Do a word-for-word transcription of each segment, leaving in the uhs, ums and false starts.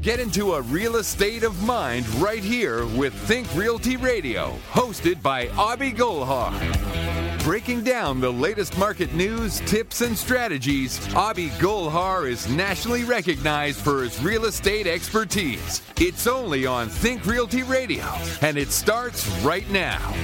Get into a real estate of mind right here with Think Realty Radio, hosted by Abhi Golhar. Breaking down the latest market news, tips, and strategies, Abhi Golhar is nationally recognized for his real estate expertise. It's only on Think Realty Radio, and it starts right now.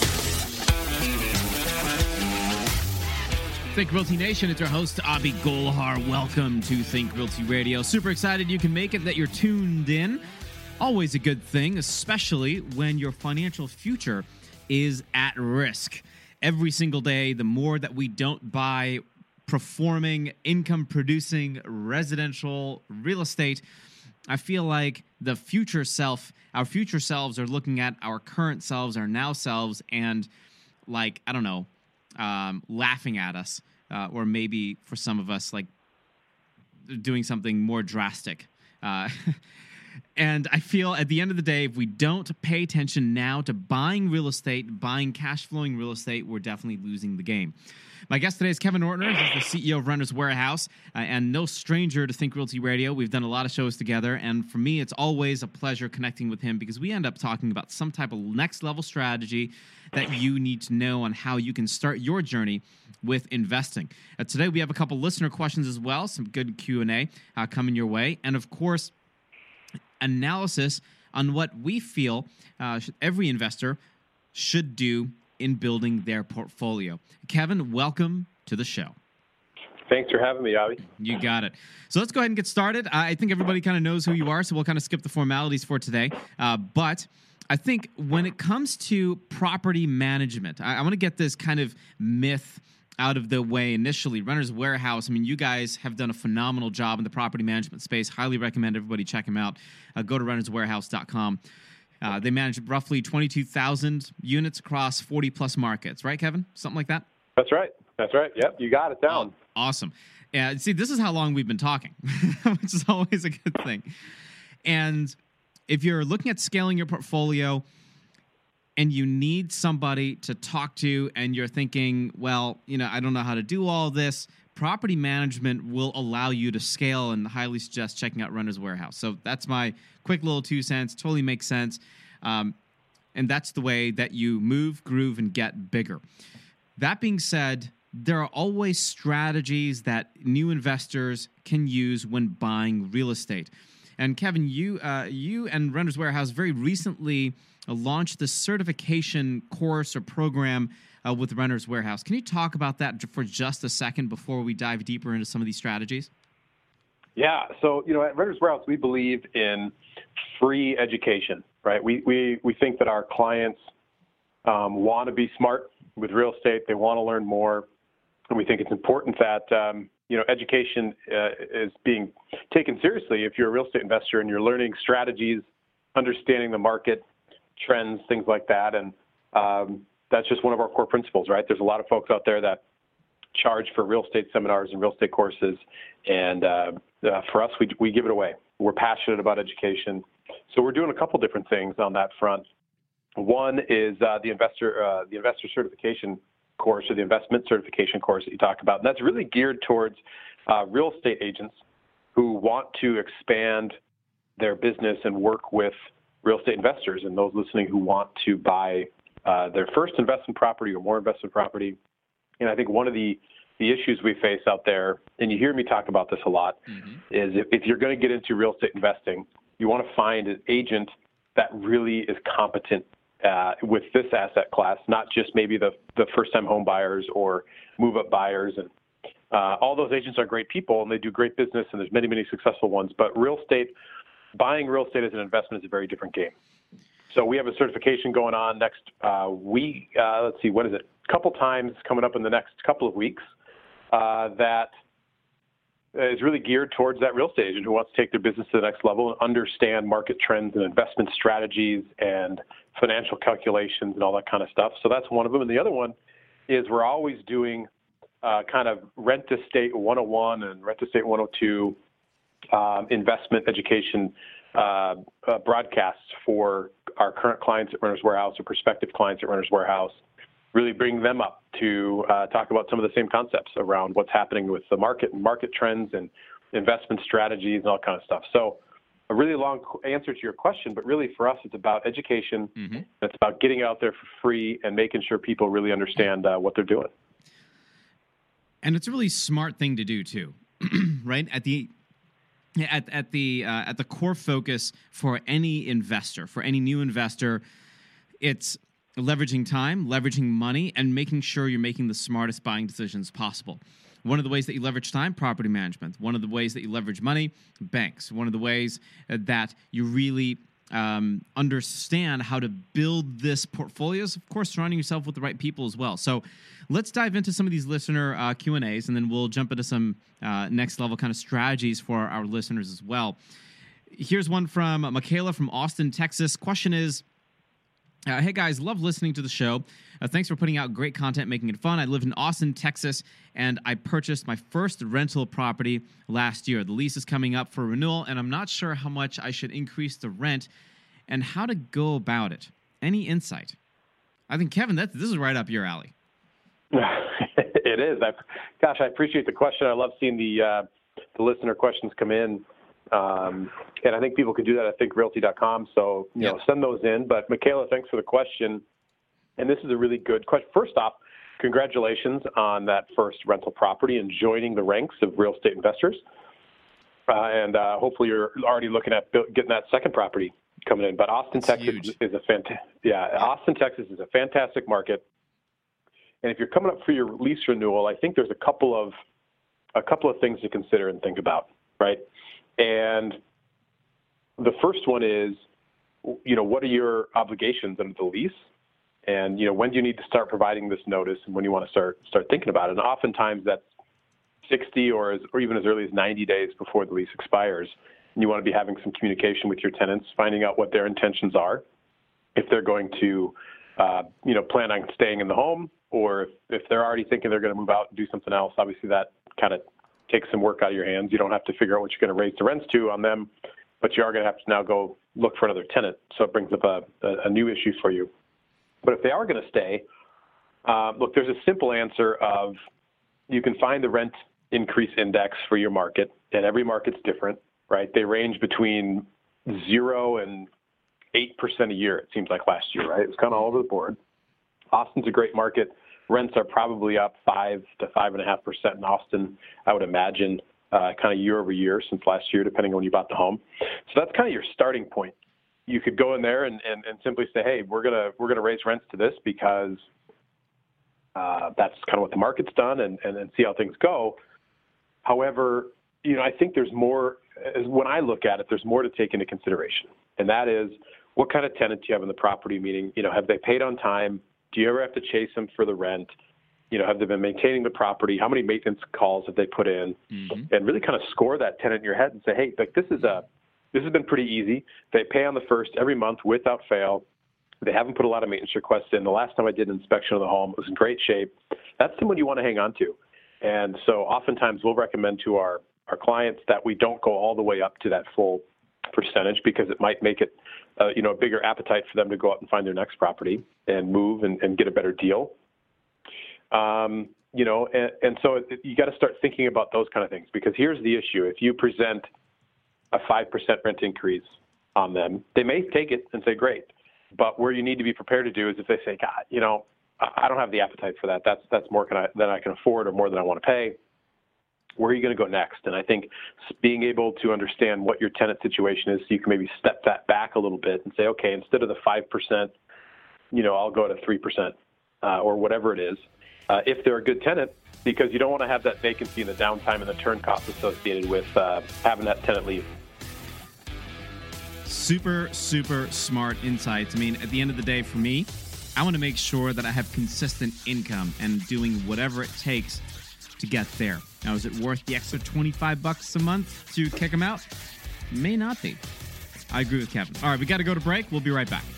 Think Realty Nation, it's our host, Abhi Golhar. Welcome to Think Realty Radio. Super excited you can make it, that you're tuned in. Always a good thing, especially when your financial future is at risk. Every single day, the more that we don't buy performing, income-producing residential real estate, I feel like the future self, our future selves are looking at our current selves, our now selves, and like, I don't know, Um, laughing at us, uh, or maybe for some of us, like doing something more drastic. Uh, and I feel at the end of the day, if we don't pay attention now to buying real estate, buying cash-flowing real estate, we're definitely losing the game. My guest today is Kevin Ortner. He's the C E O of Renters Warehouse, uh, and no stranger to Think Realty Radio. We've done a lot of shows together, and for me, it's always a pleasure connecting with him because we end up talking about some type of next-level strategy that you need to know on how you can start your journey with investing. Uh, today, we have a couple listener questions as well, some good Q and A uh, coming your way, and of course, analysis on what we feel uh, every investor should do in building their portfolio. Kevin, welcome to the show. Thanks for having me, Abhi. You got it. So let's go ahead and get started. I think everybody kind of knows who you are, so we'll kind of skip the formalities for today. Uh, but I think when it comes to property management, I, I want to get this kind of myth out of the way initially. Renters Warehouse, I mean, you guys have done a phenomenal job in the property management space. Highly recommend everybody check them out. Uh, go to renters warehouse dot com. Uh, they manage roughly twenty-two thousand units across forty plus markets, right, Kevin? Something like that? That's right. That's right. Yep, you got it down. Oh, awesome. Uh, see, this is how long we've been talking, which is always a good thing. And if you're looking at scaling your portfolio and you need somebody to talk to and you're thinking, well, you know, I don't know how to do all this, property management will allow you to scale, and highly suggest checking out Renters Warehouse. So that's my quick little two cents. Totally makes sense. Um, and that's the way that you move, groove, and get bigger. That being said, there are always strategies that new investors can use when buying real estate. And Kevin, you uh, you and Renters Warehouse very recently uh, launched the certification course or program uh, with Renters Warehouse. Can you talk about that for just a second before we dive deeper into some of these strategies? Yeah. So, you know, at Renters Warehouse, we believe in free education, right? We we we think that our clients um, want to be smart with real estate. They want to learn more. And we think it's important that, um, you know, education uh, is being taken seriously if you're a real estate investor and you're learning strategies, understanding the market, trends, things like that. And um, that's just one of our core principles, right? There's a lot of folks out there that charge for real estate seminars and real estate courses. And uh, uh, for us, we, we give it away. We're passionate about education. So we're doing a couple different things on that front. One is uh, the investor uh, the investor certification course, or the investment certification course that you talked about. And that's really geared towards uh, real estate agents who want to expand their business and work with real estate investors and those listening who want to buy uh, their first investment property or more investment property. And I think one of the, the issues we face out there, and you hear me talk about this a lot, mm-hmm. is if, if you're going to get into real estate investing, you want to find an agent that really is competent Uh, with this asset class, not just maybe the, the first-time home buyers or move-up buyers. And uh, all those agents are great people, and they do great business, and there's many, many successful ones. But real estate, buying real estate as an investment is a very different game. So we have a certification going on next uh, week. Uh, let's see, what is it? A couple times coming up in the next couple of weeks uh, that is really geared towards that real estate agent who wants to take their business to the next level and understand market trends and investment strategies and financial calculations and all that kind of stuff. So that's one of them. And the other one is we're always doing uh, kind of rent estate one oh one and rent estate one oh two um, investment education uh, uh, broadcasts for our current clients at Renters Warehouse or prospective clients at Renters Warehouse, really bring them up to uh, talk about some of the same concepts around what's happening with the market and market trends and investment strategies and all kind of stuff. So a really long answer to your question, but really for us, it's about education. Mm-hmm. It's about getting out there for free and making sure people really understand uh, what they're doing. And it's a really smart thing to do too, right? At the at at the uh, at the core focus for any investor, for any new investor, it's leveraging time, leveraging money, and making sure you're making the smartest buying decisions possible. One of the ways that you leverage time, property management. One of the ways that you leverage money, banks. One of the ways that you really um, understand how to build this portfolio is, of course, surrounding yourself with the right people as well. So let's dive into some of these listener uh, Q and A's, and then we'll jump into some uh, next-level kind of strategies for our listeners as well. Here's one from Michaela from Austin, Texas. Question is, Uh, hey, guys, love listening to the show. Uh, thanks for putting out great content, making it fun. I live in Austin, Texas, and I purchased my first rental property last year. The lease is coming up for renewal, and I'm not sure how much I should increase the rent and how to go about it. Any insight? I think, Kevin, that, this is right up your alley. It is. I, gosh, I appreciate the question. I love seeing the, uh, the listener questions come in. Um, and I think people can do that at think realty dot com. So, you yep. know, send those in. But Michaela, thanks for the question. And this is a really good question. First off, congratulations on that first rental property and joining the ranks of real estate investors. Uh, and uh, hopefully you're already looking at getting that second property coming in. But Austin, That's Texas huge. is a fantastic, yeah, yeah, Austin, Texas is a fantastic market. And if you're coming up for your lease renewal, I think there's a couple of a couple of things to consider and think about, right? And the first one is, you know, what are your obligations under the lease? And, you know, when do you need to start providing this notice and when you want to start start thinking about it? And oftentimes that's sixty or as, or even as early as ninety days before the lease expires. And you want to be having some communication with your tenants, finding out what their intentions are, if they're going to, uh, you know, plan on staying in the home, or if, if they're already thinking they're going to move out and do something else. Obviously, that kind of takes some work out of your hands. You don't have to figure out what you're going to raise the rents to on them, but you are going to have to now go look for another tenant. So it brings up a, a, a new issue for you. But if they are going to stay, uh, look, there's a simple answer of you can find the rent increase index for your market, and every market's different, right? They range between zero and eight percent a year, it seems like last year, right? It was kind of all over the board. Austin's a great market. Rents are probably up five to five and a half percent in Austin, I would imagine, uh, kind of year over year since last year, depending on when you bought the home. So that's kind of your starting point. You could go in there and, and, and simply say, hey, we're gonna we're gonna raise rents to this because uh, that's kind of what the market's done, and, and and see how things go. However, you know, I think there's more. As when I look at it, there's more to take into consideration, and that is what kind of tenant do you have in the property? Meaning, you know, have they paid on time? Do you ever have to chase them for the rent? You know, have they been maintaining the property? How many maintenance calls have they put in? Mm-hmm. And really kind of score that tenant in your head and say, hey, like this is a This has been pretty easy. They pay on the first every month without fail. They haven't put a lot of maintenance requests in. The last time I did an inspection of the home, it was in great shape. That's someone you want to hang on to. And so oftentimes we'll recommend to our, our clients that we don't go all the way up to that full percentage because it might make it, uh, you know, a bigger appetite for them to go out and find their next property and move and, and get a better deal. Um, you know, and, and so it, you got to start thinking about those kind of things, because here's the issue. If you present a five percent rent increase on them, they may take it and say, great. But where you need to be prepared to do is if they say, God, you know, I don't have the appetite for that. That's that's more can I, than I can afford or more than I want to pay. Where are you going to go next? And I think being able to understand what your tenant situation is, so you can maybe step that back a little bit and say, okay, instead of the five percent, you know, I'll go to three percent uh, or whatever it is, uh, if they're a good tenant, because you don't want to have that vacancy and the downtime and the turn costs associated with uh, having that tenant leave. Super, super smart insights. I mean, at the end of the day, for me, I want to make sure that I have consistent income and doing whatever it takes to get there. Now, is it worth the extra twenty-five bucks a month to kick them out? May not be. I agree with Kevin. All right, we got to go to break. We'll be right back.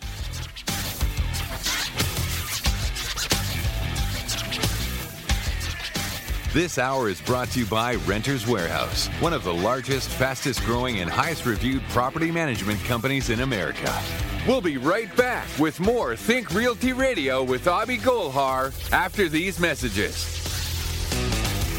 This hour is brought to you by Renters Warehouse, one of the largest, fastest growing, and highest reviewed property management companies in America. We'll be right back with more Think Realty Radio with Abhi Golhar after these messages.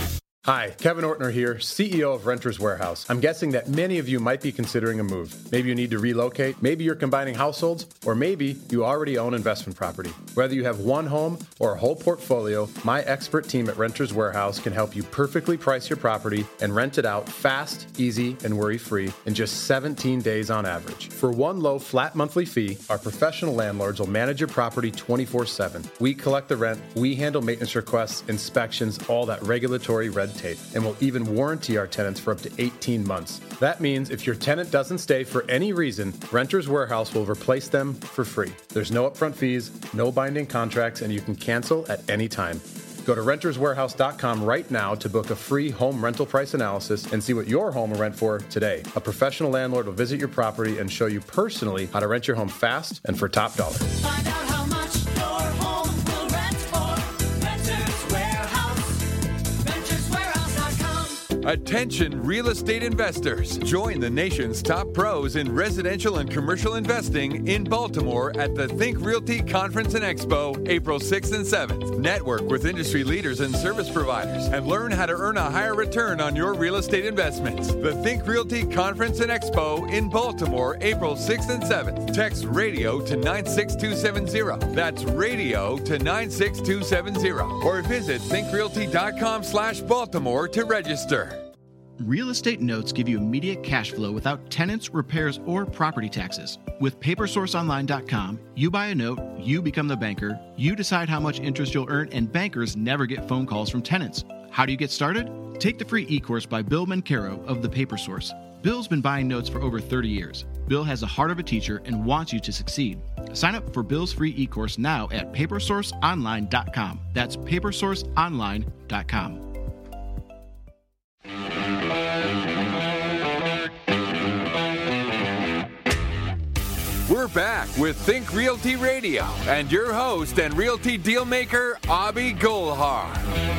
Hi, Kevin Ortner here, C E O of Renters Warehouse. I'm guessing that many of you might be considering a move. Maybe you need to relocate, maybe you're combining households, or maybe you already own investment property. Whether you have one home or a whole portfolio, my expert team at Renters Warehouse can help you perfectly price your property and rent it out fast, easy, and worry-free in just seventeen days on average. For one low flat monthly fee, our professional landlords will manage your property twenty-four seven. We collect the rent, we handle maintenance requests, inspections, all that regulatory red tape, and will even warranty our tenants for up to eighteen months. That means if your tenant doesn't stay for any reason, Renters Warehouse will replace them for free. There's no upfront fees, no binding contracts, and you can cancel at any time. Go to renters warehouse dot com right now to book a free home rental price analysis and see what your home will rent for today. A professional landlord will visit your property and show you personally how to rent your home fast and for top dollar. Find out how much your home will rent for. Renters Warehouse. renters warehouse dot com. Attention real estate investors. Join the nation's top pros in residential and commercial investing in Baltimore at the Think Realty Conference and Expo, April sixth and seventh. Network with industry leaders and service providers and learn how to earn a higher return on your real estate investments. The Think Realty Conference and Expo in Baltimore, April sixth and seventh. Text radio to nine six two seven zero. That's radio to nine six two seven zero. Or visit think realty dot com slash Baltimore to register. Real estate notes give you immediate cash flow without tenants, repairs, or property taxes. With paper source online dot com, you buy a note, you become the banker, you decide how much interest you'll earn, and bankers never get phone calls from tenants. How do you get started? Take the free e-course by Bill Mencaro of The Paper Source. Bill's been buying notes for over thirty years. Bill has the heart of a teacher and wants you to succeed. Sign up for Bill's free e-course now at paper source online dot com. That's paper source online dot com. We're back with Think Realty Radio and your host and realty dealmaker, Avi Golhar.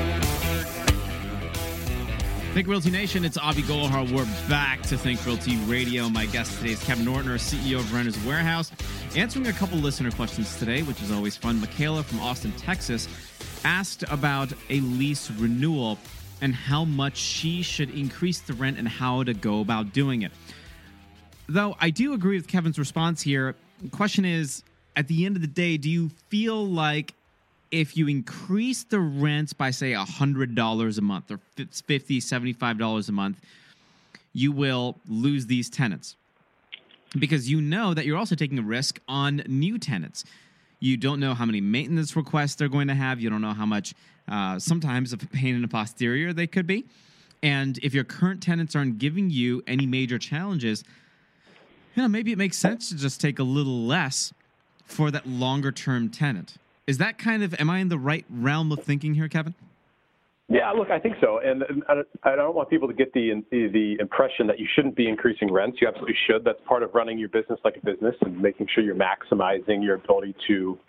Think Realty Nation, it's Avi Golhar. We're back to Think Realty Radio. My guest today is Kevin Ortner, C E O of Renters Warehouse, answering a couple listener questions today, which is always fun. Michaela from Austin, Texas, asked about a lease renewal and how much she should increase the rent and how to go about doing it. Though I do agree with Kevin's response here. The question is, at the end of the day, do you feel like if you increase the rent by, say, one hundred dollars a month or fifty dollars, seventy-five dollars a month, you will lose these tenants? Because you know that you're also taking a risk on new tenants. You don't know how many maintenance requests they're going to have. You don't know how much, uh, sometimes, of a pain in the posterior they could be. And if your current tenants aren't giving you any major challenges, you know, maybe it makes sense to just take a little less for that longer-term tenant. Is that kind of, am I in the right realm of thinking here, Kevin? Yeah, look, I think so. And, and I don't want people to get the, the the impression that you shouldn't be increasing rents. You absolutely should. That's part of running your business like a business and making sure you're maximizing your ability to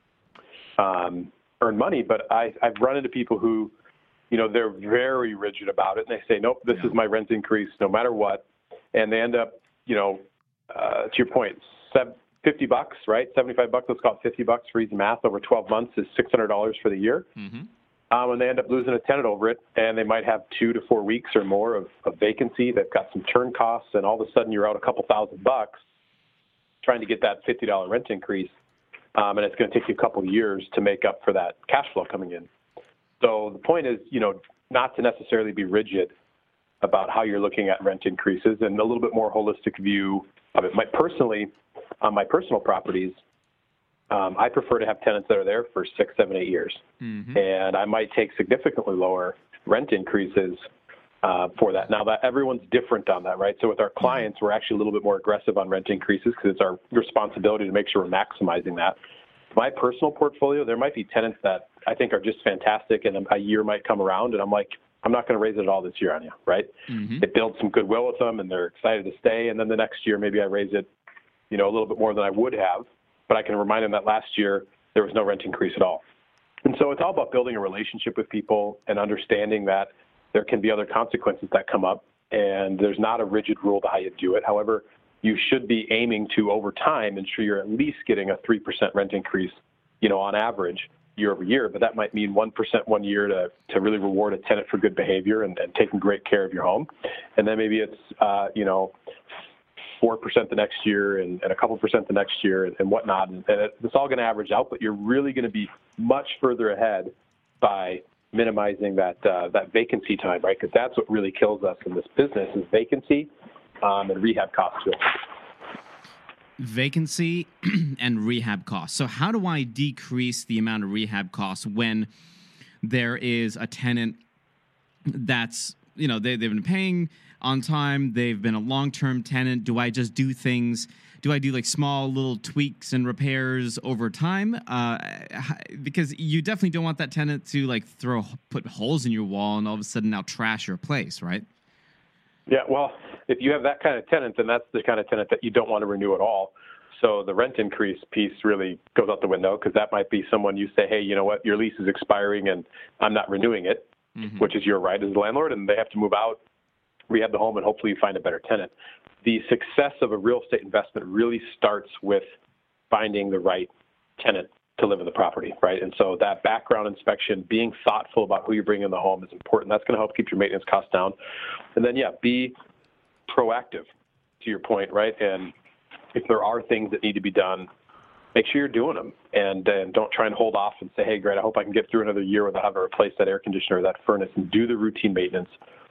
um, earn money. But I, I've run into people who, you know, they're very rigid about it. And they say, nope, this yeah. is my rent increase no matter what. And they end up, you know, Uh, to your point, fifty bucks, right? seventy-five bucks, let's call it fifty bucks for easy math over twelve months is six hundred dollars for the year. Mm-hmm. Um, and they end up losing a tenant over it, and they might have two to four weeks or more of, of vacancy. They've got some turn costs, and all of a sudden you're out a couple thousand bucks trying to get that fifty dollars rent increase. Um, and it's going to take you a couple of years to make up for that cash flow coming in. So the point is, you know, not to necessarily be rigid about how you're looking at rent increases and a little bit more holistic view of it. My personally, on my personal properties, um, I prefer to have tenants that are there for six, seven, eight years. Mm-hmm. And I might take significantly lower rent increases uh, for that. Now, that everyone's different on that, right? So with our clients, we're actually a little bit more aggressive on rent increases because it's our responsibility to make sure we're maximizing that. My personal portfolio, there might be tenants that I think are just fantastic, and a year might come around, and I'm like, I'm not going to raise it at all this year on you, right? Mm-hmm. It builds some goodwill with them, and they're excited to stay. And then the next year, maybe I raise it, you know, a little bit more than I would have. But I can remind them that last year there was no rent increase at all. And so it's all about building a relationship with people and understanding that there can be other consequences that come up, and there's not a rigid rule to how you do it. However, you should be aiming to, over time, ensure you're at least getting a three percent rent increase, you know, on average. year over year, but that might mean one percent one year to, to really reward a tenant for good behavior and, and taking great care of your home. And then maybe it's, uh, you know, four percent the next year and, and a couple percent the next year and, and whatnot. And, and it, it's all going to average out, but you're really going to be much further ahead by minimizing that uh, that vacancy time, right? Because that's what really kills us in this business is vacancy um, and rehab costs. Too. Vacancy and rehab costs. So how do I decrease the amount of rehab costs when there is a tenant that's, you know, they, they've been paying on time, they've been a long-term tenant? Do I just do things, do I do like small little tweaks and repairs over time? Uh, because you definitely don't want that tenant to like throw, put holes in your wall and all of a sudden now trash your place, right? Yeah, well, if you have that kind of tenant, then that's the kind of tenant that you don't want to renew at all. So the rent increase piece really goes out the window because that might be someone you say, hey, you know what, your lease is expiring and I'm not renewing it, mm-hmm. which is your right as a landlord, and they have to move out, rehab the home, and hopefully you find a better tenant. The success of a real estate investment really starts with finding the right tenant to live in the property, right? And so that background inspection, being thoughtful about who you bring in the home is important. That's going to help keep your maintenance costs down. And then, yeah, be proactive, to your point, right? And if there are things that need to be done, make sure you're doing them. And, and don't try and hold off and say, hey, great, I hope I can get through another year without having to replace that air conditioner or that furnace, and do the routine maintenance.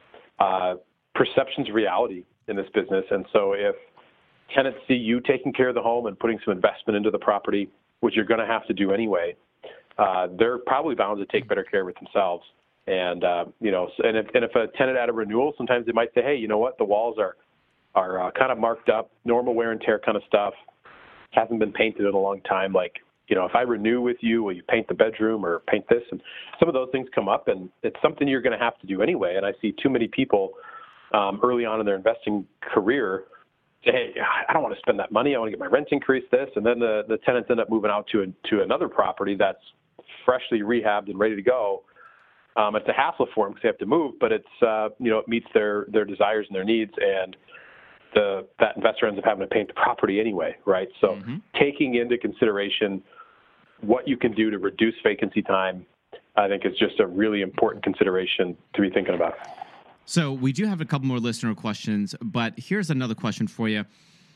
Uh, perception's reality in this business. And so if tenants see you taking care of the home and putting some investment into the property, which you're going to have to do anyway, uh, they're probably bound to take better care of it themselves. And, uh, you know, and if, and if a tenant at a renewal, sometimes they might say, hey, you know what, the walls are, are uh, kind of marked up, normal wear and tear kind of stuff, hasn't been painted in a long time. Like, you know, if I renew with you, will you paint the bedroom or paint this? And some of those things come up, and it's something you're going to have to do anyway. And I see too many people um, early on in their investing career say, hey, I don't want to spend that money. I want to get my rent increase, this. And then the, the tenants end up moving out to a, to another property that's freshly rehabbed and ready to go. Um, it's a hassle for them because they have to move, but it's, uh, you know, it meets their, their desires and their needs. And the, that investor ends up having to paint the property anyway, right? So mm-hmm. taking into consideration what you can do to reduce vacancy time, I think is just a really important consideration to be thinking about. So we do have a couple more listener questions, but here's another question for you.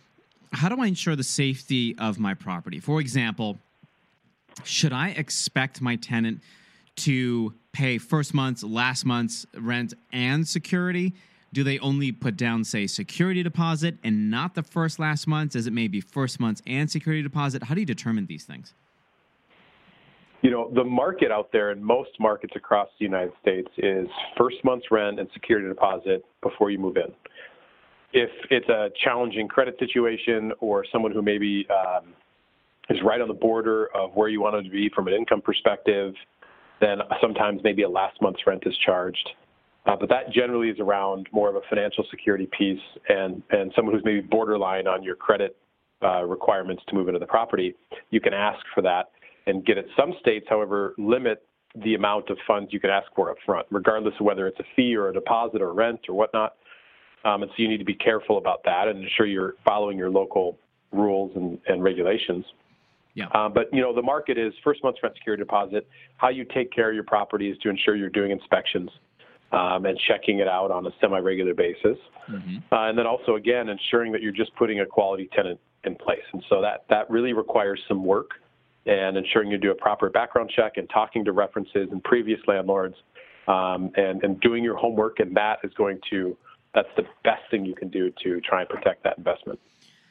How do I ensure the safety of my property? For example, should I expect my tenant to pay first month's, last month's rent and security? Do they only put down, say, security deposit and not the first, last month's? Is it maybe first month's and security deposit? How do you determine these things? You know, the market out there in most markets across the United States is first month's rent and security deposit before you move in. If it's a challenging credit situation or someone who maybe um, is right on the border of where you want them to be from an income perspective, then sometimes maybe a last month's rent is charged. Uh, but that generally is around more of a financial security piece and, and someone who's maybe borderline on your credit uh, requirements to move into the property. You can ask for that and get it. Some states, however, limit the amount of funds you can ask for up front, regardless of whether it's a fee or a deposit or rent or whatnot. Um, and so you need to be careful about that and ensure you're following your local rules and, and regulations. Yeah. Uh, but, you know, the market is first month's rent, security deposit. How you take care of your property is to ensure you're doing inspections um, and checking it out on a semi-regular basis. Mm-hmm. Uh, and then also, again, ensuring that you're just putting a quality tenant in place. And so that, that really requires some work, and ensuring you do a proper background check and talking to references and previous landlords um, and, and doing your homework. And that is going to, that's the best thing you can do to try and protect that investment.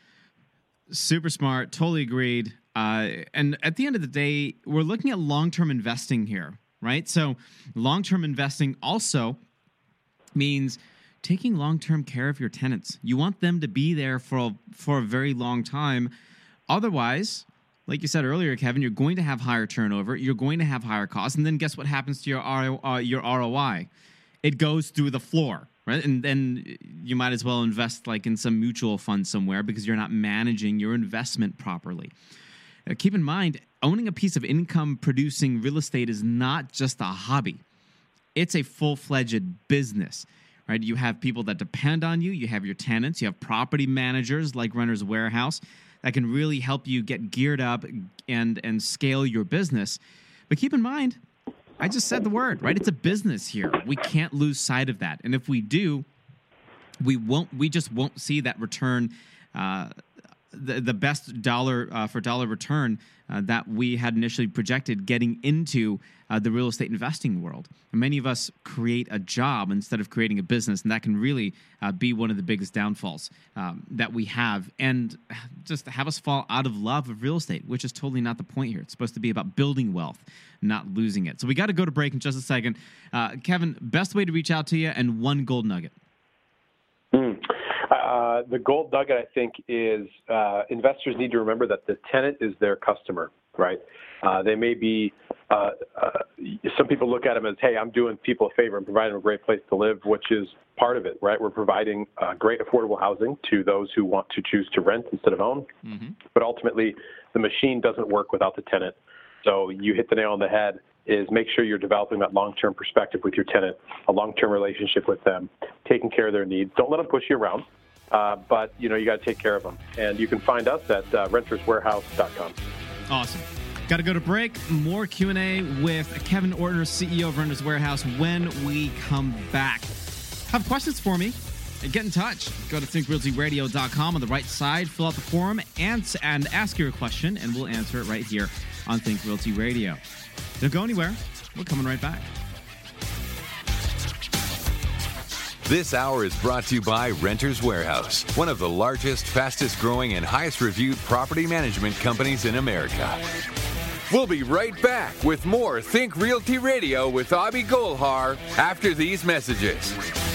Super smart. Totally agreed. Uh, and at the end of the day, we're looking at long-term investing here, right? So long-term investing also means taking long-term care of your tenants. You want them to be there for a, for a very long time. Otherwise, like you said earlier, Kevin, you're going to have higher turnover. You're going to have higher costs. And then guess what happens to your R- uh, your R O I? It goes through the floor, right? And then you might as well invest like in some mutual fund somewhere because you're not managing your investment properly. Uh, keep in mind, owning a piece of income-producing real estate is not just a hobby. It's a full-fledged business, right? You have people that depend on you. You have your tenants. You have property managers like Renters Warehouse that can really help you get geared up and, and scale your business. But keep in mind, I just said the word, right? It's a business here. We can't lose sight of that. And if we do, we won't. We just won't see that return, uh, the the best dollar uh, for dollar return uh, that we had initially projected getting into uh, the real estate investing world. And many of us create a job instead of creating a business, and that can really uh, be one of the biggest downfalls um, that we have, and just have us fall out of love of real estate, which is totally not the point here. It's supposed to be about building wealth, not losing it. So we got to go to break in just a second. Uh, Kevin, best way to reach out to you, and one gold nugget. Mm. Uh, the gold nugget, I think, is uh, investors need to remember that the tenant is their customer, right? Uh, they may be, uh, uh, some people look at them as, hey, I'm doing people a favor and providing them a great place to live, which is part of it, right? We're providing uh, great affordable housing to those who want to choose to rent instead of own. Mm-hmm. But ultimately, the machine doesn't work without the tenant. So you hit the nail on the head. Is make sure you're developing that long-term perspective with your tenant, a long-term relationship with them, taking care of their needs. Don't let them push you around, uh, but you know you got to take care of them. And you can find us at uh, renters warehouse dot com. Awesome. Got to go to break. More Q and A with Kevin Ortner, C E O of Renters Warehouse, when we come back. Have questions for me? Get in touch. Go to think realty radio dot com on the right side, fill out the form, and, and ask your question, and we'll answer it right here on Think Realty Radio. Don't go anywhere. We're coming right back. This hour is brought to you by Renters Warehouse, one of the largest, fastest growing, and highest reviewed property management companies in America. We'll be right back with more Think Realty Radio with Abhi Golhar after these messages.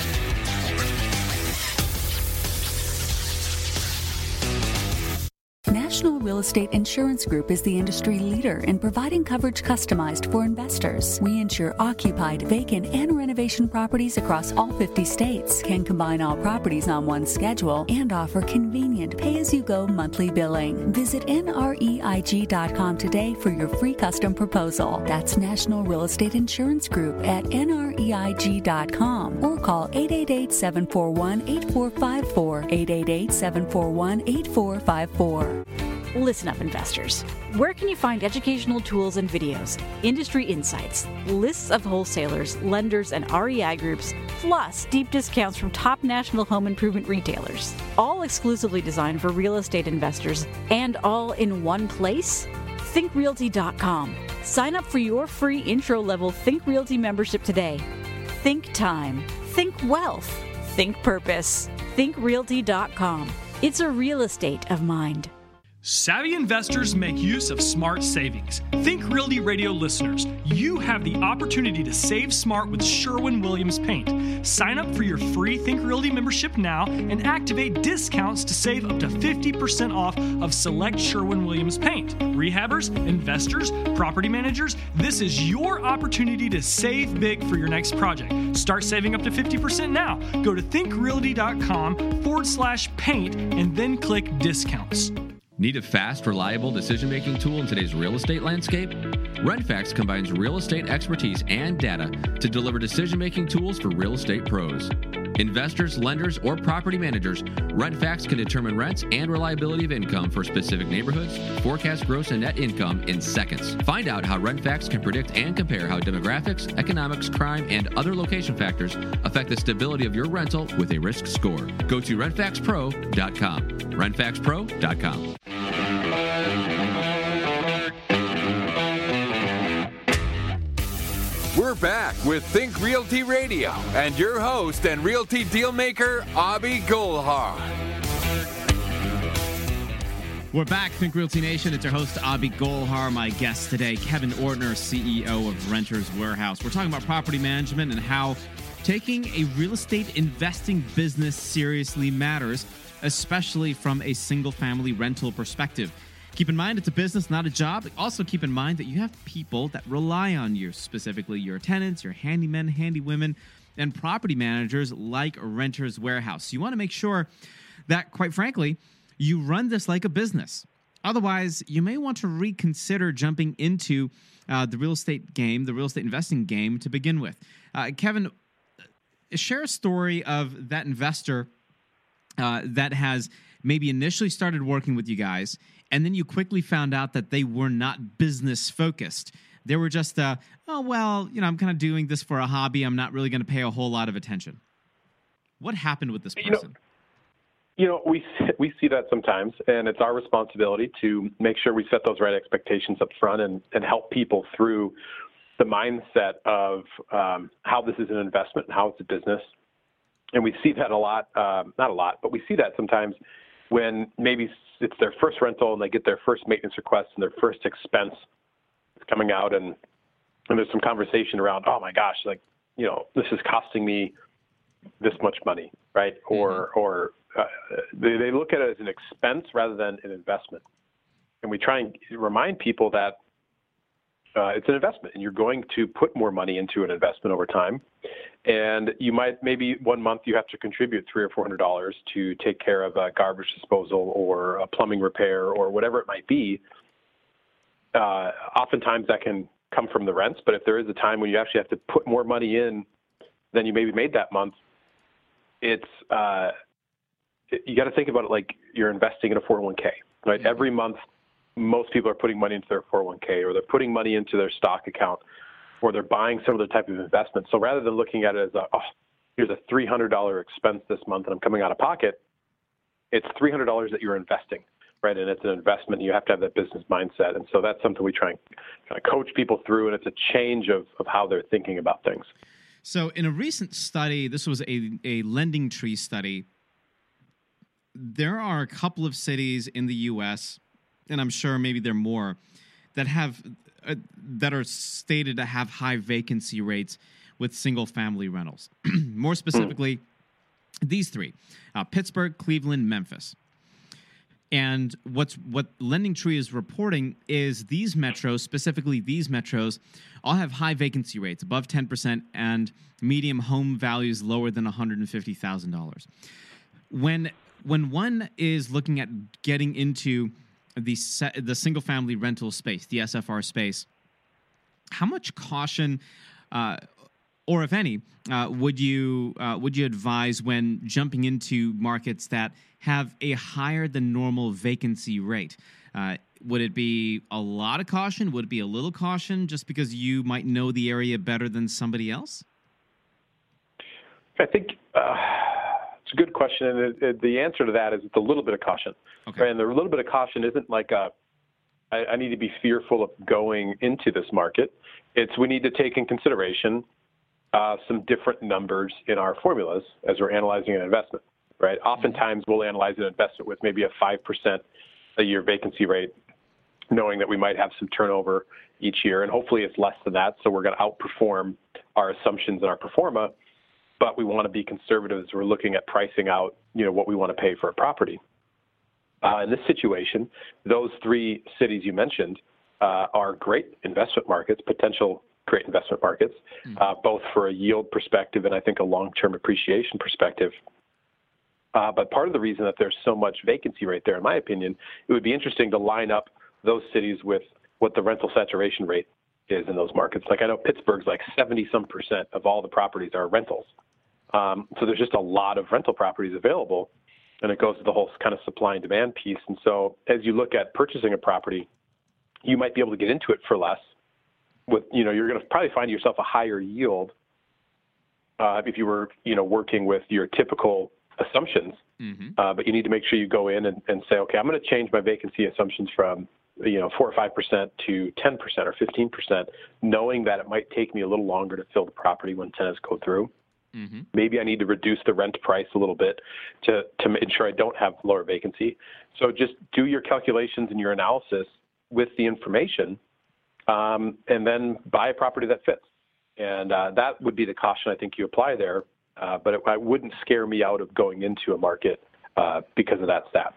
National Real Estate Insurance Group is the industry leader in providing coverage customized for investors. We insure occupied, vacant, and renovation properties across all fifty states, can combine all properties on one schedule, and offer convenient pay-as-you-go monthly billing. Visit N R E I G dot com today for your free custom proposal. That's National Real Estate Insurance Group at N R E I G dot com or call eight eight eight, seven four one, eight four five four, eight eight eight, seven four one, eight four five four. Listen up, investors. Where can you find educational tools and videos, industry insights, lists of wholesalers, lenders, and R E I groups, plus deep discounts from top national home improvement retailers, all exclusively designed for real estate investors and all in one place? think realty dot com. Sign up for your free intro-level Think Realty membership today. Think time. Think wealth. Think purpose. think realty dot com. It's a real estate of mind. Savvy investors make use of smart savings. Think Realty Radio listeners, you have the opportunity to save smart with Sherwin-Williams Paint. Sign up for your free Think Realty membership now and activate discounts to save up to fifty percent off of select Sherwin-Williams Paint. Rehabbers, investors, property managers, this is your opportunity to save big for your next project. Start saving up to fifty percent now. Go to think realty dot com forward slash paint and then click discounts. Need a fast, reliable decision-making tool in today's real estate landscape? RentFacts combines real estate expertise and data to deliver decision-making tools for real estate pros. Investors, lenders, or property managers, RentFacts can determine rents and reliability of income for specific neighborhoods, forecast gross and net income in seconds. Find out how RentFacts can predict and compare how demographics, economics, crime, and other location factors affect the stability of your rental with a risk score. Go to rent facts pro dot com. rent facts pro dot com. We're back with Think Realty Radio and your host and realty dealmaker, Abhi Golhar. We're back, Think Realty Nation. It's our host, Abhi Golhar. My guest today, Kevin Ortner, C E O of Renters Warehouse. We're talking about property management and how taking a real estate investing business seriously matters, especially from a single-family rental perspective. Keep in mind, it's a business, not a job. Also keep in mind that you have people that rely on you, specifically your tenants, your handymen, handywomen, and property managers like Renters Warehouse. So you want to make sure that, quite frankly, you run this like a business. Otherwise, you may want to reconsider jumping into uh, the real estate game, the real estate investing game to begin with. Uh, Kevin, share a story of that investor uh, that has maybe initially started working with you guys, and then you quickly found out that they were not business focused. they were just, uh, oh, well, you know, I'm kind of doing this for a hobby. I'm not really going to pay a whole lot of attention. What happened with this person? You know, you know, we we see that sometimes, and it's our responsibility to make sure we set those right expectations up front and, and help people through the mindset of um, how this is an investment and how it's a business. And we see that a lot, um, not a lot, but we see that sometimes when maybe it's their first rental and they get their first maintenance request and their first expense is coming out, and, and there's some conversation around, oh my gosh, like, you know, this is costing me this much money, right? Mm-hmm. Or, or uh, they, they look at it as an expense rather than an investment. And we try and remind people that uh, it's an investment and you're going to put more money into an investment over time. And you might, maybe one month you have to contribute three or four hundred dollars to take care of a garbage disposal or a plumbing repair or whatever it might be. Uh, oftentimes that can come from the rents, but if there is a time when you actually have to put more money in than you maybe made that month, it's uh, you got to think about it like you're investing in a four oh one k, right? Mm-hmm. Every month, most people are putting money into their four oh one k, or they're putting money into their stock account, or they're buying some other type of investment. So rather than looking at it as a, oh, here's a three hundred dollars expense this month and I'm coming out of pocket, it's three hundred dollars that you're investing, right? And it's an investment. You have to have that business mindset. And so that's something we try and kind of coach people through, and it's a change of, of how they're thinking about things. So in a recent study, this was a, a Lending Tree study, there are a couple of cities in the U S, and I'm sure maybe there are more, that have uh, that are stated to have high vacancy rates with single-family rentals. More specifically, these three, uh, Pittsburgh, Cleveland, Memphis. And what's what Lending Tree is reporting is these metros, specifically these metros, all have high vacancy rates, above ten percent, and medium home values lower than one hundred fifty thousand dollars. When when one is looking at getting into the se- the single-family rental space, the S F R space, how much caution, uh, or if any, uh, would you uh, would you advise when jumping into markets that have a higher than normal vacancy rate? Uh, would it be a lot of caution? Would it be a little caution just because you might know the area better than somebody else? I think uh, it's a good question, and it, it, the answer to that is it's a little bit of caution. Okay. Right? And the little bit of caution isn't like a, I, I need to be fearful of going into this market. It's we need to take in consideration uh, some different numbers in our formulas as we're analyzing an investment. Right? Oftentimes we'll analyze an investment with maybe a five percent a year vacancy rate, knowing that we might have some turnover each year, and hopefully it's less than that, so we're going to outperform our assumptions in our pro forma, but we want to be conservative as we're looking at pricing out, you know, what we want to pay for a property. Uh, in this situation, those three cities you mentioned uh, are great investment markets, potential great investment markets, mm. uh, both for a yield perspective and I think a long-term appreciation perspective. Uh, but part of the reason that there's so much vacancy rate there, in my opinion, it would be interesting to line up those cities with what the rental saturation rate is in those markets. Like I know Pittsburgh's like seventy some percent of all the properties are rentals. Um, so there's just a lot of rental properties available, and it goes to the whole kind of supply and demand piece. And so as you look at purchasing a property, you might be able to get into it for less. With, you know, you're going to probably find yourself a higher yield uh, if you were, you know, working with your typical assumptions, mm-hmm. uh, but you need to make sure you go in and, and say, okay, I'm going to change my vacancy assumptions from, you know, four or five percent to ten percent or fifteen percent, knowing that it might take me a little longer to fill the property when tenants go through. Mm-hmm. Maybe I need to reduce the rent price a little bit to, to ensure I don't have lower vacancy. So just do your calculations and your analysis with the information, um, and then buy a property that fits. And uh, that would be the caution I think you apply there. Uh, but it, it wouldn't scare me out of going into a market uh, because of that stat.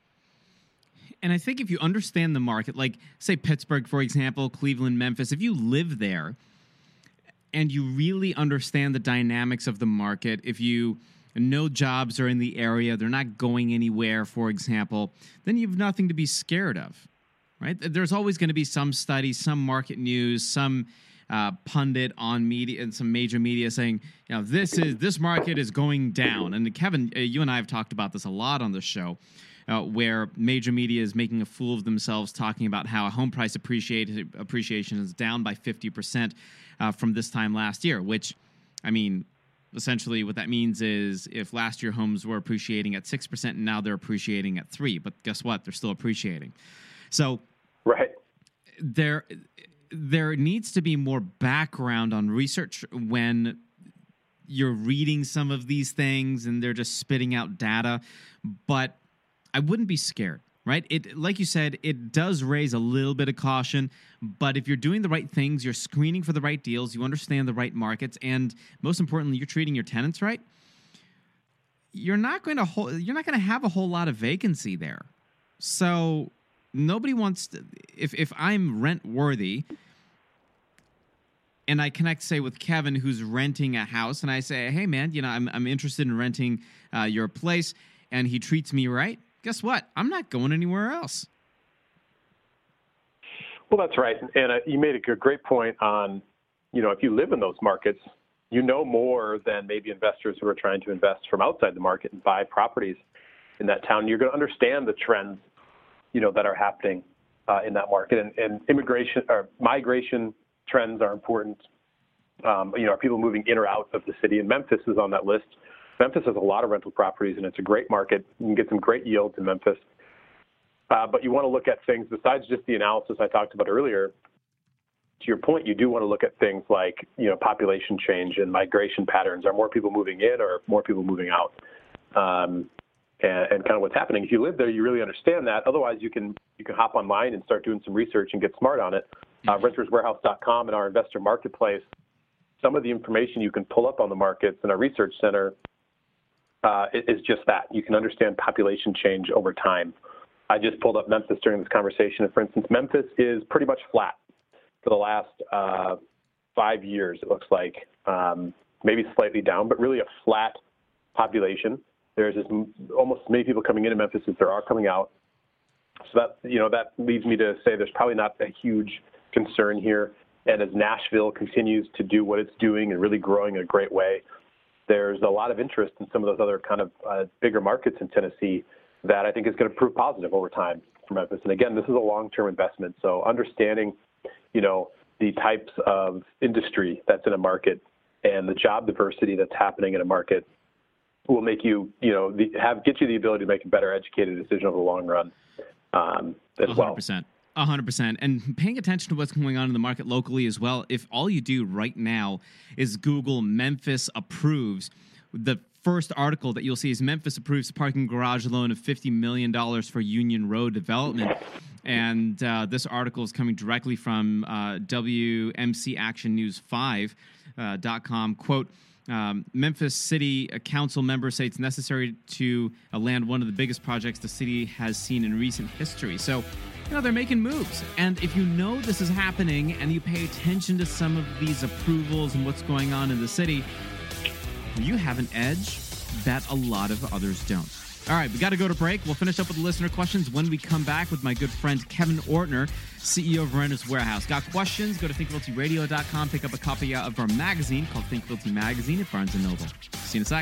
And I think if you understand the market, like say Pittsburgh, for example, Cleveland, Memphis, if you live there and you really understand the dynamics of the market, if you know jobs are in the area, they're not going anywhere, for example, then you have nothing to be scared of, right? There's always going to be some study, some market news, some Uh, pundit on media and some major media saying, you know, this is this market is going down. And Kevin, uh, you and I have talked about this a lot on the show. uh, where major media is making a fool of themselves talking about how home price appreciate, appreciation is down by fifty percent uh, from this time last year, which, I mean, essentially what that means is if last year homes were appreciating at six percent and now they're appreciating at three, but guess what? They're still appreciating. So right. there, there needs to be more background on research when you're reading some of these things and they're just spitting out data, but I wouldn't be scared, right? It, like you said, it does raise a little bit of caution, but if you're doing the right things, you're screening for the right deals, you understand the right markets, and most importantly, you're treating your tenants right, you're not going to hold, you're not going to have a whole lot of vacancy there. So nobody wants to, if if I'm rent worthy and I connect, say, with Kevin, who's renting a house, and I say, hey, man, you know, I'm I'm interested in renting uh, your place, and he treats me right, guess what? I'm not going anywhere else. Well, that's right. And uh, you made a great point on, you know, if you live in those markets, you know more than maybe investors who are trying to invest from outside the market and buy properties in that town. You're going to understand the trends, you know, that are happening uh, in that market. And, and immigration or migration trends are important. Um, you know, are people moving in or out of the city? And Memphis is on that list. Memphis has a lot of rental properties, and it's a great market. You can get some great yields in Memphis. Uh, but you want to look at things besides just the analysis I talked about earlier. To your point, you do want to look at things like, you know, population change and migration patterns. Are more people moving in or more people moving out? Um, and, and kind of what's happening. If you live there, you really understand that. Otherwise, you can you can hop online and start doing some research and get smart on it. Uh, renters warehouse dot com and our investor marketplace, some of the information you can pull up on the markets in our research center uh, is just that. You can understand population change over time. I just pulled up Memphis during this conversation. And for instance, Memphis is pretty much flat for the last uh, five years, it looks like. Um, maybe slightly down, but really a flat population. There's as almost as many people coming into Memphis as there are coming out. So that, you know, that leads me to say there's probably not a huge concern here. And as Nashville continues to do what it's doing and really growing in a great way, there's a lot of interest in some of those other kind of uh, bigger markets in Tennessee that I think is going to prove positive over time for Memphis. And again, this is a long-term investment. So understanding, you know, the types of industry that's in a market and the job diversity that's happening in a market will make you, you know, the, have get you the ability to make a better educated decision over the long run um, as well. one hundred percent. one hundred percent. And paying attention to what's going on in the market locally as well. If all you do right now is Google Memphis approves, the first article that you'll see is Memphis approves parking garage loan of fifty million dollars for Union Road development. And uh, this article is coming directly from uh, W M C Action News five dot com. Quote, um, Memphis City Council members say it's necessary to uh, land one of the biggest projects the city has seen in recent history. So, you know, they're making moves. And if you know this is happening and you pay attention to some of these approvals and what's going on in the city, you have an edge that a lot of others don't. All right, we got to go to break. We'll finish up with the listener questions when we come back with my good friend Kevin Ortner, C E O of Renters Warehouse. Got questions? Go to think realty radio dot com. Pick up a copy of our magazine called Think Realty Magazine at Barnes and Noble. See you in a sec.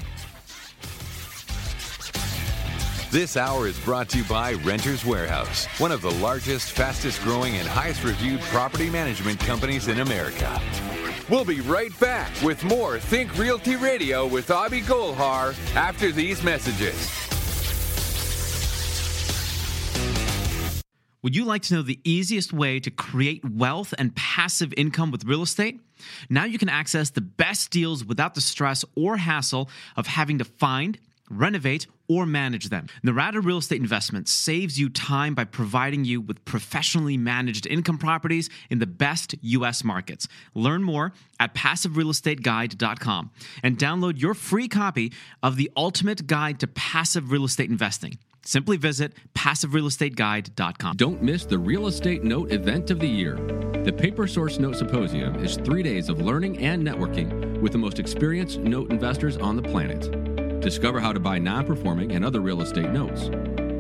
This hour is brought to you by Renters Warehouse, one of the largest, fastest growing, and highest reviewed property management companies in America. We'll be right back with more Think Realty Radio with Abhi Golhar after these messages. Would you like to know the easiest way to create wealth and passive income with real estate? Now you can access the best deals without the stress or hassle of having to find, renovate, or manage them. Narada Real Estate Investments saves you time by providing you with professionally managed income properties in the best U S markets. Learn more at passive real estate guide dot com and download your free copy of the Ultimate Guide to Passive Real Estate Investing. Simply visit passive real estate guide dot com. Don't miss the Real Estate Note event of the year. The Paper Source Note Symposium is three days of learning and networking with the most experienced note investors on the planet. Discover how to buy non-performing and other real estate notes.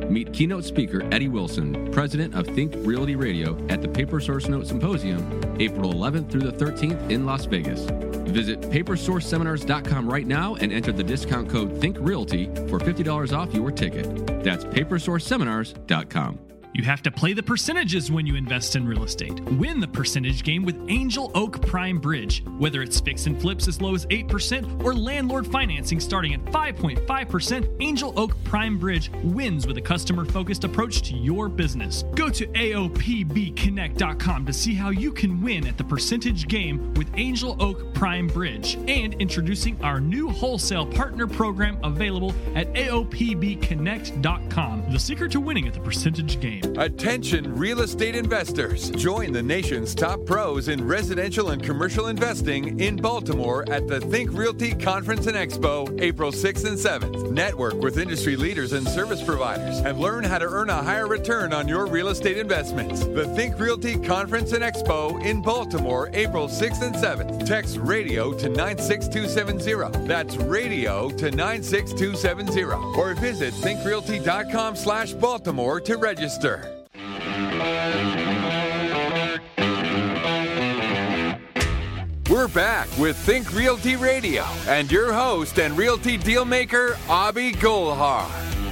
Meet keynote speaker Eddie Wilson, president of Think Realty Radio, at the Paper Source Note Symposium, April eleventh through the thirteenth in Las Vegas. Visit paper source seminars dot com right now and enter the discount code ThinkRealty for fifty dollars off your ticket. That's paper source seminars dot com. You have to play the percentages when you invest in real estate. Win the percentage game with Angel Oak Prime Bridge. Whether it's fix and flips as low as eight percent or landlord financing starting at five point five percent, Angel Oak Prime Bridge wins with a customer-focused approach to your business. Go to A O P B connect dot com to see how you can win at the percentage game with Angel Oak Prime Bridge. And introducing our new wholesale partner program available at A O P B connect dot com. The secret to winning at the percentage game. Attention real estate investors. Join the nation's top pros in residential and commercial investing in Baltimore at the Think Realty Conference and Expo, April sixth and seventh. Network with industry leaders and service providers and learn how to earn a higher return on your real estate investments. The Think Realty Conference and Expo in Baltimore, April sixth and seventh. Text radio to nine six two seven zero. That's radio to nine six two seven zero. Or visit think realty dot com slash Baltimore to register. We're back with Think Realty Radio and your host and realty dealmaker, Abhi Golhar.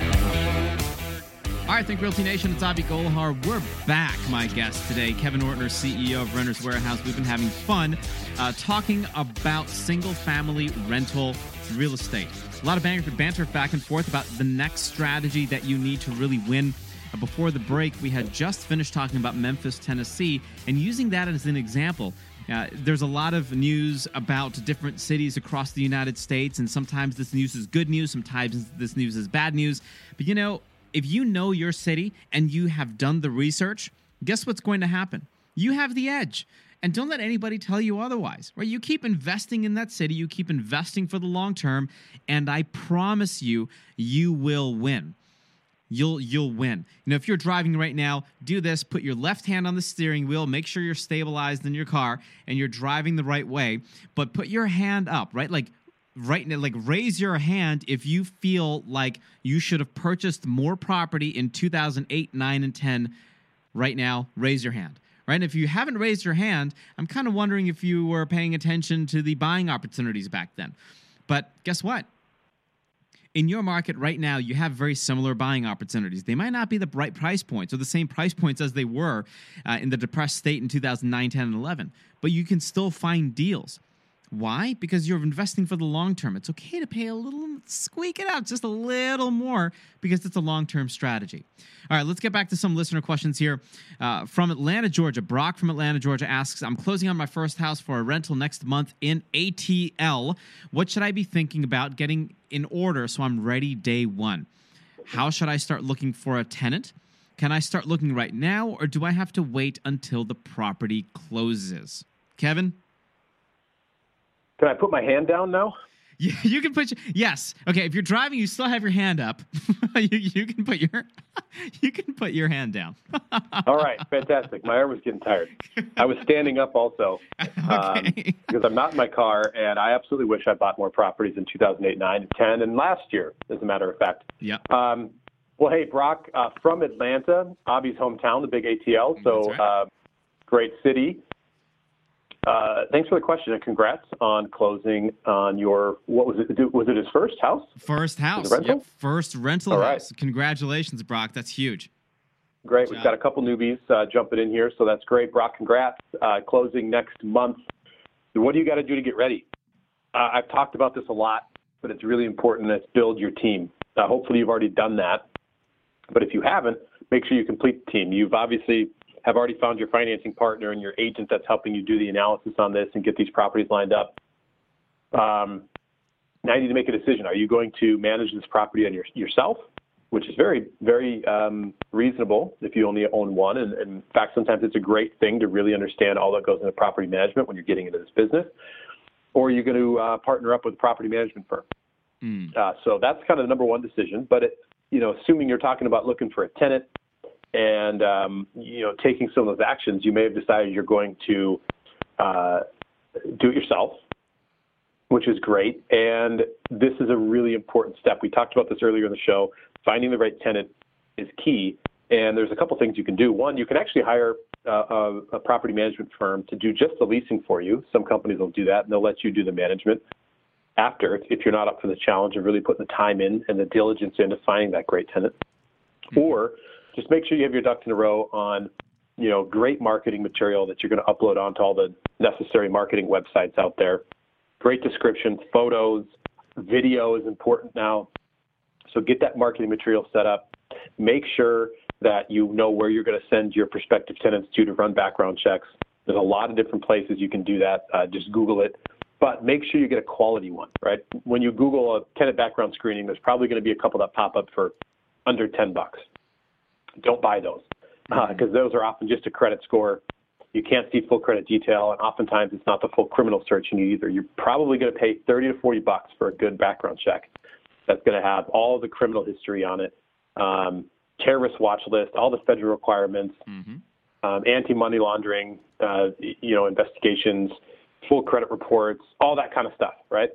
All right, Think Realty Nation, it's Abhi Golhar. We're back. My guest today, Kevin Ortner, C E O of Renters Warehouse. We've been having fun uh, talking about single-family rental real estate. A lot of banter back and forth about the next strategy that you need to really win. Before the break, we had just finished talking about Memphis, Tennessee, and using that as an example. Uh, there's a lot of news about different cities across the United States, and sometimes this news is good news, sometimes this news is bad news. But, you know, if you know your city and you have done the research, guess what's going to happen? You have the edge. And don't let anybody tell you otherwise, right? You keep investing in that city, you keep investing for the long term, and I promise you, you will win. You'll you'll win. You know, if you're driving right now, do this. Put your left hand on the steering wheel. Make sure you're stabilized in your car and you're driving the right way. But put your hand up, right? Like right now, like raise your hand if you feel like you should have purchased more property in two thousand eight, nine, and ten. Right now, raise your hand. Right? And if you haven't raised your hand, I'm kind of wondering if you were paying attention to the buying opportunities back then. But guess what? In your market right now, you have very similar buying opportunities. They might not be the right price points or the same price points as they were uh, in the depressed state in two thousand nine, ten, and eleven, but you can still find deals. Why? Because you're investing for the long term. It's okay to pay a little, squeak it out just a little more because it's a long-term strategy. All right, let's get back to some listener questions here. Uh, from Atlanta, Georgia, Brock from Atlanta, Georgia asks, I'm closing on my first house for a rental next month in A T L. What should I be thinking about getting in order so I'm ready day one? How should I start looking for a tenant? Can I start looking right now, or do I have to wait until the property closes? Kevin? Can I put my hand down now? You, you can put your, yes. Okay, if you're driving, you still have your hand up. you, you can put your you can put your hand down. All right, fantastic. My arm was getting tired. I was standing up also um, Okay. because I'm not in my car, and I absolutely wish I bought more properties in two thousand eight, nine, and ten, and last year, as a matter of fact. Yeah. Um, well, hey, Brock, uh, from Atlanta, Abhi's hometown, the big A T L, so That's right. uh, great city. Uh, thanks for the question, and congrats on closing on your, what was it, was it his first house? First house. rental? Yep, first rental All right. house. Congratulations, Brock. That's huge. Great. Good We've job. got a couple newbies uh, jumping in here, so that's great. Brock, congrats. Uh, closing next month. What do you got to do to get ready? Uh, I've talked about this a lot, but it's really important to build your team. Uh, hopefully you've already done that. But if you haven't, make sure you complete the team. You've obviously have already found your financing partner and your agent that's helping you do the analysis on this and get these properties lined up. Um, now you need to make a decision. Are you going to manage this property on your, yourself, which is very, very um, reasonable if you only own one. And, and in fact, sometimes it's a great thing to really understand all that goes into property management when you're getting into this business. Or you're going to uh, partner up with a property management firm. Mm. Uh, so that's kind of the number one decision. But, it, you know, assuming you're talking about looking for a tenant, and, um, you know, taking some of those actions, you may have decided you're going to uh, do it yourself, which is great. And this is a really important step. We talked about this earlier in the show, finding the right tenant is key. And there's a couple things you can do. One, you can actually hire uh, a, a property management firm to do just the leasing for you. Some companies will do that, and they'll let you do the management after if you're not up for the challenge of really putting the time in and the diligence into finding that great tenant. Mm-hmm. Or just make sure you have your ducks in a row on, you know, great marketing material that you're going to upload onto all the necessary marketing websites out there. Great descriptions, photos, video is important now. So get that marketing material set up. Make sure that you know where you're going to send your prospective tenants to to run background checks. There's a lot of different places you can do that. Uh, just Google it. But make sure you get a quality one, right? When you Google a tenant background screening, there's probably going to be a couple that pop up for under ten bucks. Don't buy those because uh, those are often just a credit score. You can't see full credit detail, and oftentimes it's not the full criminal search you need either. You're probably going to pay thirty to forty bucks for a good background check that's going to have all the criminal history on it, um, terrorist watch list, all the federal requirements, mm-hmm. um, anti-money laundering, uh, you know, investigations, full credit reports, all that kind of stuff, right?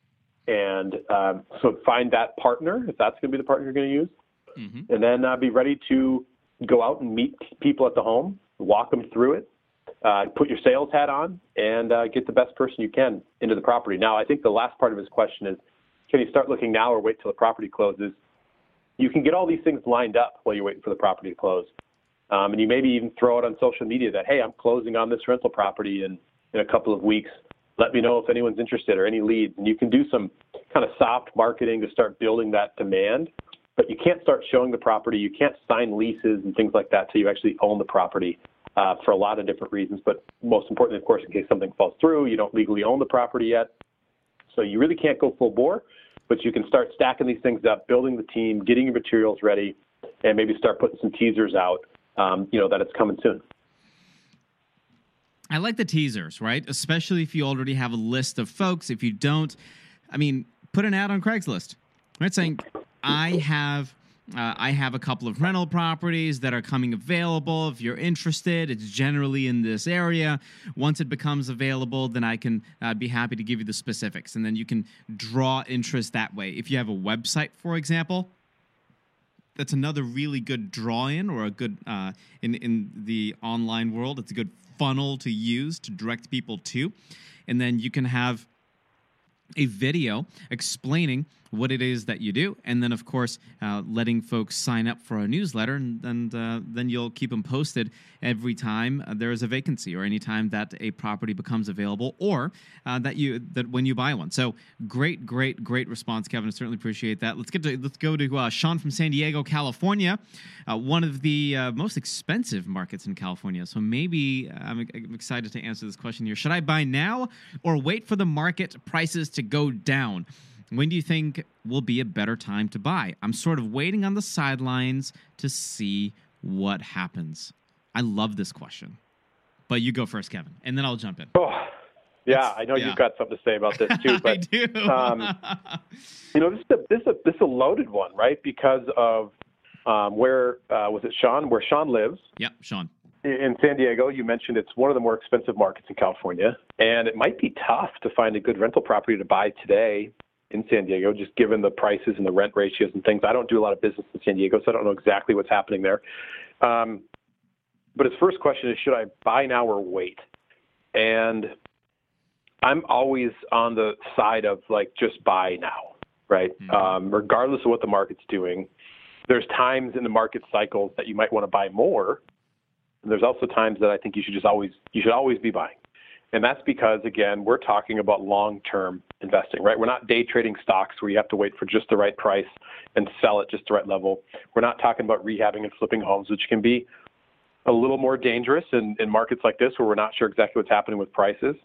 And um, so find that partner, if that's going to be the partner you're going to use, mm-hmm. and then uh, be ready to go out and meet people at the home, walk them through it, uh, put your sales hat on, and uh, get the best person you can into the property. Now, I think the last part of his question is, can you start looking now or wait till the property closes? You can get all these things lined up while you're waiting for the property to close. Um, and you maybe even throw it on social media that, hey, I'm closing on this rental property in, in a couple of weeks. Let me know if anyone's interested or any leads. And you can do some kind of soft marketing to start building that demand. But you can't start showing the property. You can't sign leases and things like that till you actually own the property uh, for a lot of different reasons. But most importantly, of course, in case something falls through, you don't legally own the property yet. So you really can't go full bore, but you can start stacking these things up, building the team, getting your materials ready, and maybe start putting some teasers out, um, you know, that it's coming soon. I like the teasers, right? Especially if you already have a list of folks. If you don't, I mean, put an ad on Craigslist, right? Saying, I have uh, I have a couple of rental properties that are coming available. If you're interested, it's generally in this area. Once it becomes available, then I can uh, be happy to give you the specifics. And then you can draw interest that way. If you have a website, for example, that's another really good draw-in or a good, uh, in, in the online world, it's a good funnel to use to direct people to. And then you can have a video explaining what it is that you do, and then, of course, uh, letting folks sign up for a newsletter, and, and uh, then you'll keep them posted every time uh, there is a vacancy or any time that a property becomes available, or uh, that you that when you buy one. So great, great, great response, Kevin. I certainly appreciate that. Let's get to let's go to uh, Sean from San Diego, California, uh, one of the uh, most expensive markets in California. So maybe uh, I'm, I'm excited to answer this question here. Should I buy now or wait for the market prices to go down? When do you think will be a better time to buy? I'm sort of waiting on the sidelines to see what happens. I love this question. But you go first, Kevin, and then I'll jump in. Oh, yeah, it's, I know yeah. you've got something to say about this too. But, I do. um, you know, this is, a, this, is a, this is a loaded one, right? Because of um, where, uh, was it Sean, where Sean lives? Yep, Sean. In San Diego, you mentioned it's one of the more expensive markets in California, and it might be tough to find a good rental property to buy today in San Diego, just given the prices and the rent ratios and things. I don't do a lot of business in San Diego, so I don't know exactly what's happening there. Um, but his first question is, should I buy now or wait? And I'm always on the side of, like, just buy now, right? Mm-hmm. Um, regardless of what the market's doing. There's times in the market cycles that you might want to buy more. And there's also times that I think you should just always, you should always be buying. And that's because, again, we're talking about long-term investing, right? We're not day trading stocks where you have to wait for just the right price and sell at just the right level. We're not talking about rehabbing and flipping homes, which can be a little more dangerous in, in markets like this where we're not sure exactly what's happening with prices.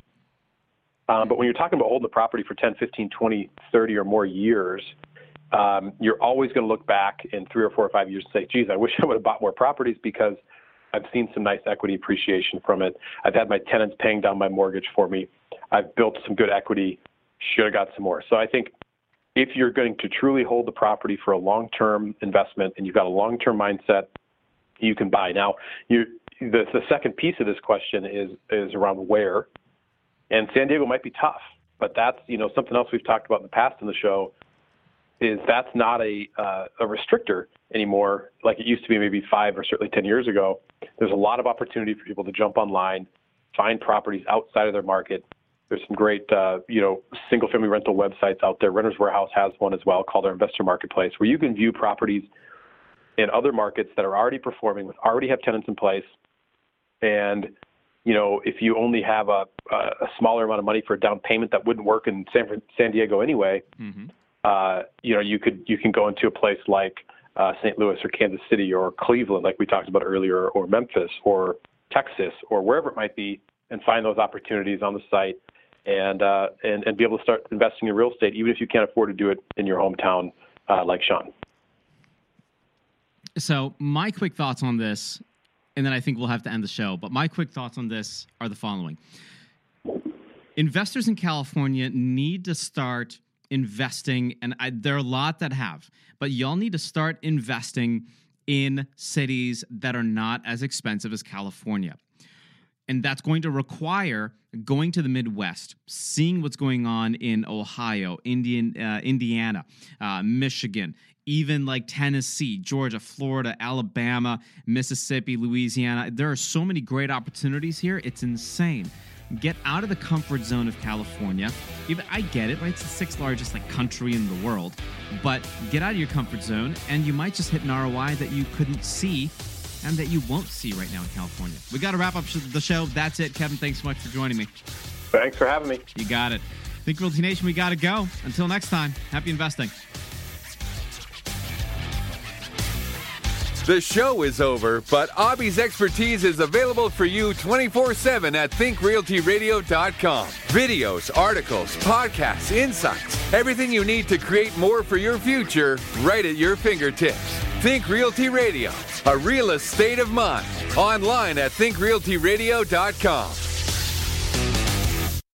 Um, but when you're talking about holding the property for ten, fifteen, twenty, thirty or more years, um, you're always going to look back in three or four or five years and say, geez, I wish I would have bought more properties because I've seen some nice equity appreciation from it. I've had my tenants paying down my mortgage for me. I've built some good equity. Should have got some more. So I think if you're going to truly hold the property for a long-term investment and you've got a long-term mindset, you can buy. Now, you, the, the second piece of this question is is around where. And San Diego might be tough, but that's, you know, something else we've talked about in the past in the show. is that's not a uh, a restrictor anymore like it used to be maybe five or certainly ten years ago. There's a lot of opportunity for people to jump online, find properties outside of their market. There's some great, uh, you know, single-family rental websites out there. Renters Warehouse has one as well called our Investor Marketplace, where you can view properties in other markets that are already performing, with already have tenants in place. And, you know, if you only have a, a smaller amount of money for a down payment that wouldn't work in San, San Diego anyway, mm-hmm. uh, you know, you could you can go into a place like uh, Saint Louis or Kansas City or Cleveland, like we talked about earlier, or Memphis or Texas or wherever it might be, and find those opportunities on the site and uh, and, and be able to start investing in real estate, even if you can't afford to do it in your hometown, uh, like Sean. So my quick thoughts on this, and then I think we'll have to end the show, but my quick thoughts on this are the following. Investors in California need to start investing, and I, there are a lot that have, but y'all need to start investing in cities that are not as expensive as California. And that's going to require going to the Midwest, seeing what's going on in Ohio, Indian, uh, Indiana, uh, Michigan, even like Tennessee, Georgia, Florida, Alabama, Mississippi, Louisiana. There are so many great opportunities here. It's insane. Get out of the comfort zone of California. Even, I get it, right? It's the sixth largest like country in the world. But get out of your comfort zone, and you might just hit an R O I that you couldn't see and that you won't see right now in California. We got to wrap up the show. That's it. Kevin, thanks so much for joining me. Thanks for having me. You got it. Think Realty Nation, we got to go. Until next time, happy investing. The show is over, but Abi's expertise is available for you twenty-four seven at think realty radio dot com. Videos, articles, podcasts, insights, everything you need to create more for your future right at your fingertips. Think Realty Radio, a real estate of mind. Online at think realty radio dot com.